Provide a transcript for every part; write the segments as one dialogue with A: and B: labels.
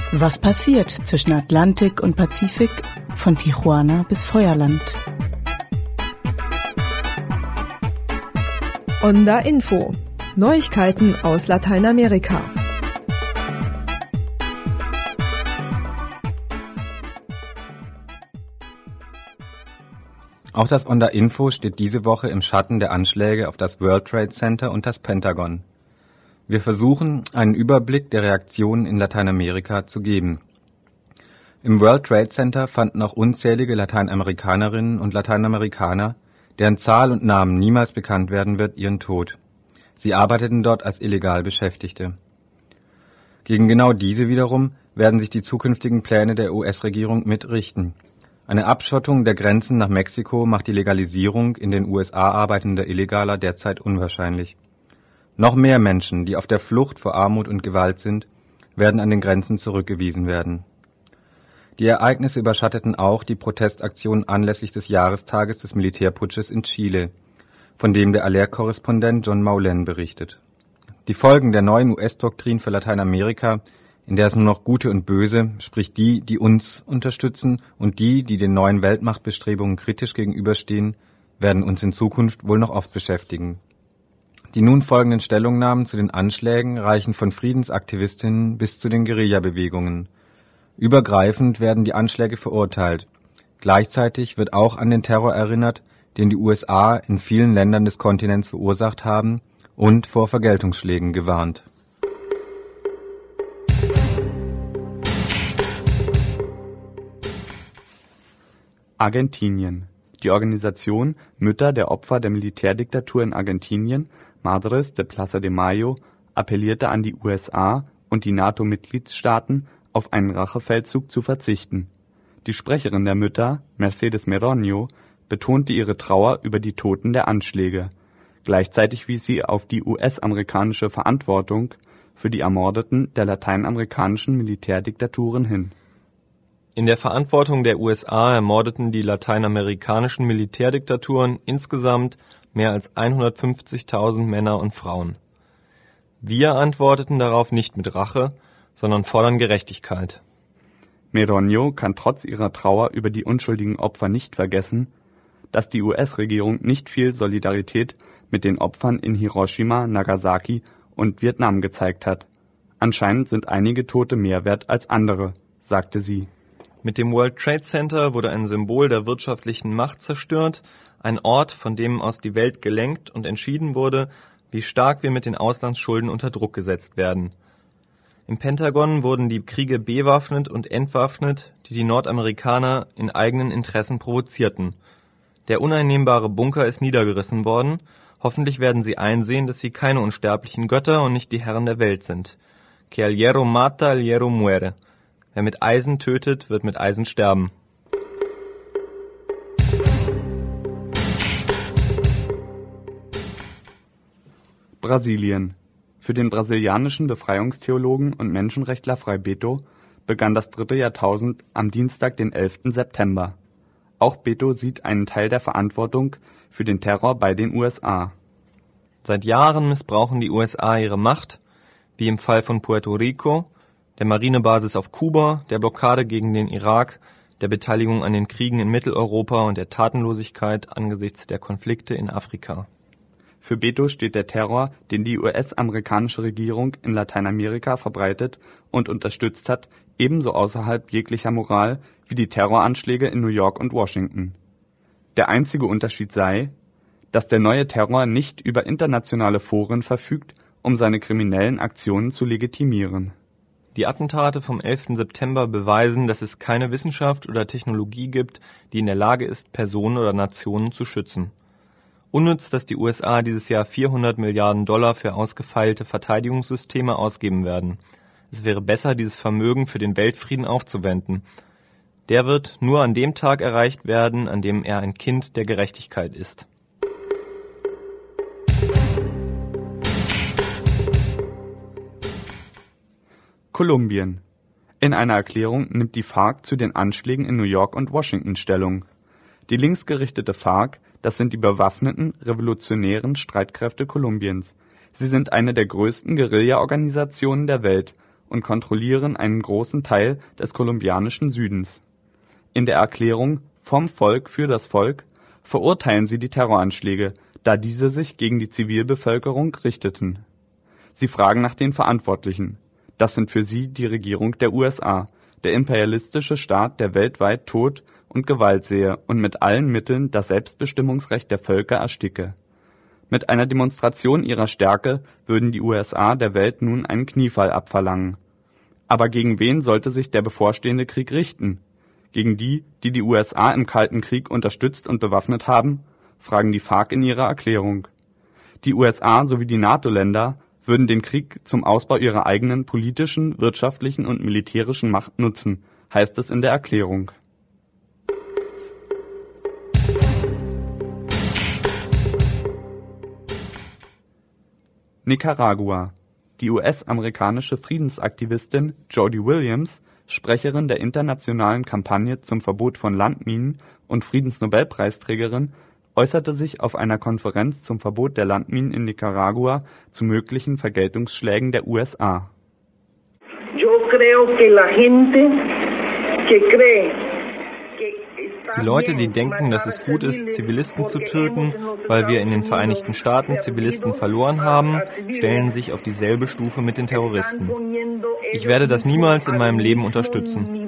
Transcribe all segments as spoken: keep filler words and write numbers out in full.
A: Was passiert zwischen Atlantik und Pazifik, von Tijuana bis Feuerland?
B: Onda Info. Neuigkeiten aus Lateinamerika.
C: Auch das Onda Info steht diese Woche im Schatten der Anschläge auf das World Trade Center und das Pentagon. Wir versuchen, einen Überblick der Reaktionen in Lateinamerika zu geben. Im World Trade Center fanden auch unzählige Lateinamerikanerinnen und Lateinamerikaner, deren Zahl und Namen niemals bekannt werden wird, ihren Tod. Sie arbeiteten dort als illegal Beschäftigte. Gegen genau diese wiederum werden sich die zukünftigen Pläne der U S-Regierung mitrichten. Eine Abschottung der Grenzen nach Mexiko macht die Legalisierung in den U S A arbeitender Illegaler derzeit unwahrscheinlich. Noch mehr Menschen, die auf der Flucht vor Armut und Gewalt sind, werden an den Grenzen zurückgewiesen werden. Die Ereignisse überschatteten auch die Protestaktion anlässlich des Jahrestages des Militärputsches in Chile, von dem der Aller-Korrespondent John Maulen berichtet. Die Folgen der neuen U S-Doktrin für Lateinamerika, in der es nur noch Gute und Böse, sprich die, die uns unterstützen und die, die den neuen Weltmachtbestrebungen kritisch gegenüberstehen, werden uns in Zukunft wohl noch oft beschäftigen. Die nun folgenden Stellungnahmen zu den Anschlägen reichen von Friedensaktivistinnen bis zu den Guerillabewegungen. Übergreifend werden die Anschläge verurteilt. Gleichzeitig wird auch an den Terror erinnert, den die U S A in vielen Ländern des Kontinents verursacht haben, und vor Vergeltungsschlägen gewarnt.
D: Argentinien. Die Organisation Mütter der Opfer der Militärdiktatur in Argentinien, Madres de Plaza de Mayo, appellierte an die U S A und die NATO-Mitgliedstaaten, auf einen Rachefeldzug zu verzichten. Die Sprecherin der Mütter, Mercedes Meronio, betonte ihre Trauer über die Toten der Anschläge. Gleichzeitig wies sie auf die U S-amerikanische Verantwortung für die Ermordeten der lateinamerikanischen Militärdiktaturen hin.
E: In der Verantwortung der U S A ermordeten die lateinamerikanischen Militärdiktaturen insgesamt mehr als hundertfünfzigtausend Männer und Frauen. Wir antworteten darauf nicht mit Rache, sondern fordern Gerechtigkeit.
D: Meronio kann trotz ihrer Trauer über die unschuldigen Opfer nicht vergessen, dass die U S-Regierung nicht viel Solidarität mit den Opfern in Hiroshima, Nagasaki und Vietnam gezeigt hat. Anscheinend sind einige Tote mehr wert als andere, sagte sie.
E: Mit dem World Trade Center wurde ein Symbol der wirtschaftlichen Macht zerstört, ein Ort, von dem aus die Welt gelenkt und entschieden wurde, wie stark wir mit den Auslandsschulden unter Druck gesetzt werden. Im Pentagon wurden die Kriege bewaffnet und entwaffnet, die die Nordamerikaner in eigenen Interessen provozierten. Der uneinnehmbare Bunker ist niedergerissen worden. Hoffentlich werden sie einsehen, dass sie keine unsterblichen Götter und nicht die Herren der Welt sind. Que el hierro mata, el hierro muere. Wer mit Eisen tötet, wird mit Eisen sterben.
D: Brasilien. Für den brasilianischen Befreiungstheologen und Menschenrechtler Frei Beto begann das dritte Jahrtausend am Dienstag, den elften September. Auch Beto sieht einen Teil der Verantwortung für den Terror bei den U S A.
E: Seit Jahren missbrauchen die U S A ihre Macht, wie im Fall von Puerto Rico, der Marinebasis auf Kuba, der Blockade gegen den Irak, der Beteiligung an den Kriegen in Mitteleuropa und der Tatenlosigkeit angesichts der Konflikte in Afrika.
D: Für Beto steht der Terror, den die U S-amerikanische Regierung in Lateinamerika verbreitet und unterstützt hat, ebenso außerhalb jeglicher Moral wie die Terroranschläge in New York und Washington. Der einzige Unterschied sei, dass der neue Terror nicht über internationale Foren verfügt, um seine kriminellen Aktionen zu legitimieren.
E: Die Attentate vom elften September beweisen, dass es keine Wissenschaft oder Technologie gibt, die in der Lage ist, Personen oder Nationen zu schützen. Unnütz, dass die U S A dieses Jahr vierhundert Milliarden Dollar für ausgefeilte Verteidigungssysteme ausgeben werden. Es wäre besser, dieses Vermögen für den Weltfrieden aufzuwenden. Der wird nur an dem Tag erreicht werden, an dem er ein Kind der Gerechtigkeit ist.
D: Kolumbien. In einer Erklärung nimmt die FARC zu den Anschlägen in New York und Washington Stellung. Die linksgerichtete FARC, das sind die bewaffneten, revolutionären Streitkräfte Kolumbiens. Sie sind eine der größten Guerilla-Organisationen der Welt und kontrollieren einen großen Teil des kolumbianischen Südens. In der Erklärung Vom Volk für das Volk verurteilen sie die Terroranschläge, da diese sich gegen die Zivilbevölkerung richteten. Sie fragen nach den Verantwortlichen. Das sind für sie die Regierung der U S A, der imperialistische Staat, der weltweit Tod und Gewalt sehe und mit allen Mitteln das Selbstbestimmungsrecht der Völker ersticke. Mit einer Demonstration ihrer Stärke würden die U S A der Welt nun einen Kniefall abverlangen. Aber gegen wen sollte sich der bevorstehende Krieg richten? Gegen die, die die U S A im Kalten Krieg unterstützt und bewaffnet haben? Fragen die FARC in ihrer Erklärung. Die U S A sowie die NATO-Länder würden den Krieg zum Ausbau ihrer eigenen politischen, wirtschaftlichen und militärischen Macht nutzen, heißt es in der Erklärung. Nicaragua. Die U S-amerikanische Friedensaktivistin Jody Williams, Sprecherin der internationalen Kampagne zum Verbot von Landminen und Friedensnobelpreisträgerin, äußerte sich auf einer Konferenz zum Verbot der Landminen in Nicaragua zu möglichen Vergeltungsschlägen der U S A.
E: Die Leute, die denken, dass es gut ist, Zivilisten zu töten, weil wir in den Vereinigten Staaten Zivilisten verloren haben, stellen sich auf dieselbe Stufe mit den Terroristen. Ich werde das niemals in meinem Leben unterstützen.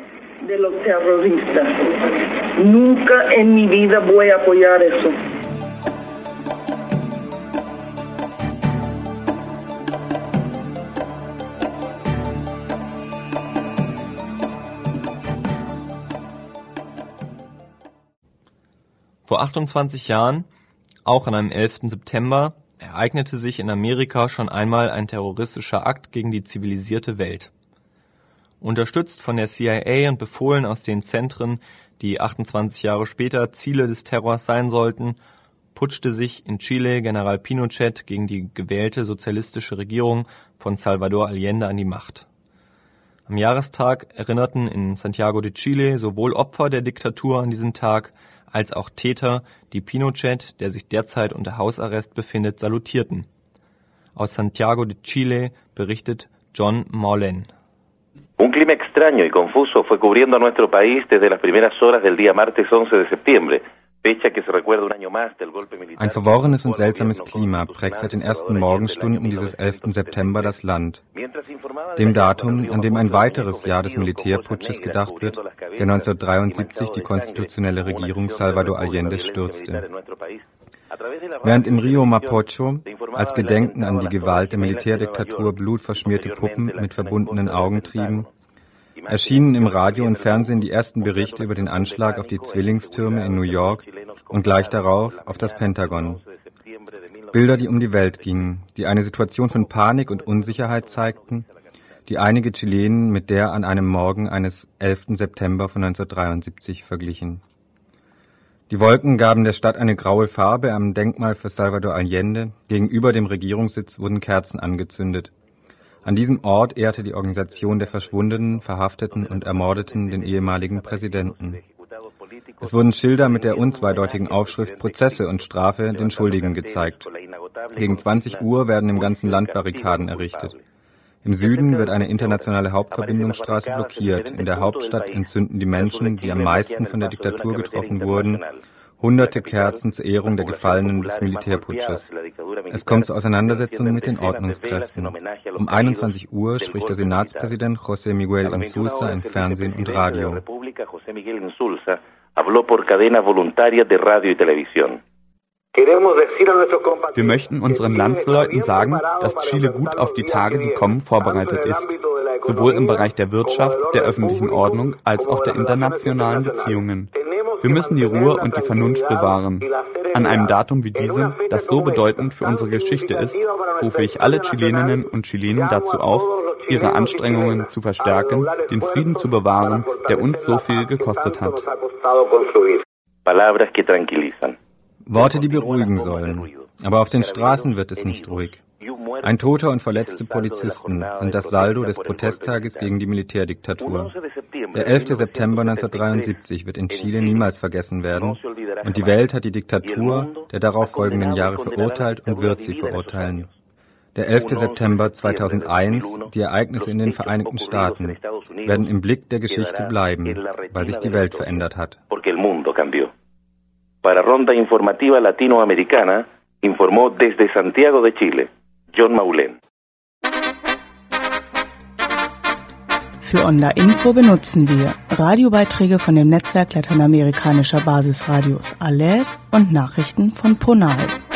E: Vor achtundzwanzig Jahren, auch an einem elften September, ereignete sich in Amerika schon einmal ein terroristischer Akt gegen die zivilisierte Welt. Unterstützt von der C I A und befohlen aus den Zentren, die achtundzwanzig Jahre später Ziele des Terrors sein sollten, putschte sich in Chile General Pinochet gegen die gewählte sozialistische Regierung von Salvador Allende an die Macht. Am Jahrestag erinnerten in Santiago de Chile sowohl Opfer der Diktatur an diesen Tag als auch Täter, die Pinochet, der sich derzeit unter Hausarrest befindet, salutierten. Aus Santiago de Chile berichtet John Morlen.
F: Un clima extraño y confuso fue cubriendo a nuestro país desde las primeras horas del día martes once de septiembre.
C: Ein verworrenes und seltsames Klima prägt seit den ersten Morgenstunden dieses elften September das Land. Dem Datum, an dem ein weiteres Jahr des Militärputsches gedacht wird, der neunzehnhundertdreiundsiebzig die konstitutionelle Regierung Salvador Allende stürzte. Während in Rio Mapocho als Gedenken an die Gewalt der Militärdiktatur blutverschmierte Puppen mit verbundenen Augen trieben, erschienen im Radio und Fernsehen die ersten Berichte über den Anschlag auf die Zwillingstürme in New York und gleich darauf auf das Pentagon. Bilder, die um die Welt gingen, die eine Situation von Panik und Unsicherheit zeigten, die einige Chilenen mit der an einem Morgen eines elften September von neunzehnhundertdreiundsiebzig verglichen. Die Wolken gaben der Stadt eine graue Farbe. Am Denkmal für Salvador Allende gegenüber dem Regierungssitz wurden Kerzen angezündet. An diesem Ort ehrte die Organisation der Verschwundenen, Verhafteten und Ermordeten den ehemaligen Präsidenten. Es wurden Schilder mit der unzweideutigen Aufschrift Prozesse und Strafe den Schuldigen gezeigt. Gegen zwanzig Uhr werden im ganzen Land Barrikaden errichtet. Im Süden wird eine internationale Hauptverbindungsstraße blockiert. In der Hauptstadt entzünden die Menschen, die am meisten von der Diktatur getroffen wurden, hunderte Kerzen zur Ehrung der Gefallenen des Militärputsches. Es kommt zur Auseinandersetzung mit den Ordnungskräften. Um einundzwanzig Uhr spricht der Senatspräsident José Miguel Insulza in Fernsehen und Radio.
D: Wir möchten unseren Landsleuten sagen, dass Chile gut auf die Tage, die kommen, vorbereitet ist, sowohl im Bereich der Wirtschaft, der öffentlichen Ordnung als auch der internationalen Beziehungen. Wir müssen die Ruhe und die Vernunft bewahren. An einem Datum wie diesem, das so bedeutend für unsere Geschichte ist, rufe ich alle Chileninnen und Chilenen dazu auf, ihre Anstrengungen zu verstärken, den Frieden zu bewahren, der uns so viel gekostet hat.
C: Worte, die beruhigen sollen. Aber auf den Straßen wird es nicht ruhig. Ein Toter und verletzte Polizisten sind das Saldo des Protesttages gegen die Militärdiktatur. Der elfte September neunzehnhundertdreiundsiebzig wird in Chile niemals vergessen werden und die Welt hat die Diktatur der darauf folgenden Jahre verurteilt und wird sie verurteilen. Der elfte September zweitausendeins, die Ereignisse in den Vereinigten Staaten, werden im Blick der Geschichte bleiben, weil sich die Welt verändert hat.
F: Para Ronda Informativa Latinoamericana informó desde Santiago de Chile, John Maulen.
A: Für Onda Info benutzen wir Radiobeiträge von dem Netzwerk lateinamerikanischer Basisradios A L E R und Nachrichten von Ponal.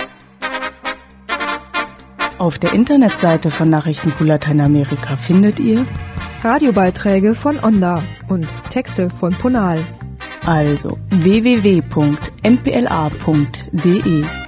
A: Auf der Internetseite von Nachrichtenpool Lateinamerika findet ihr
B: Radiobeiträge von Onda und Texte von Ponal.
A: Also w w w punkt n p l a punkt d e.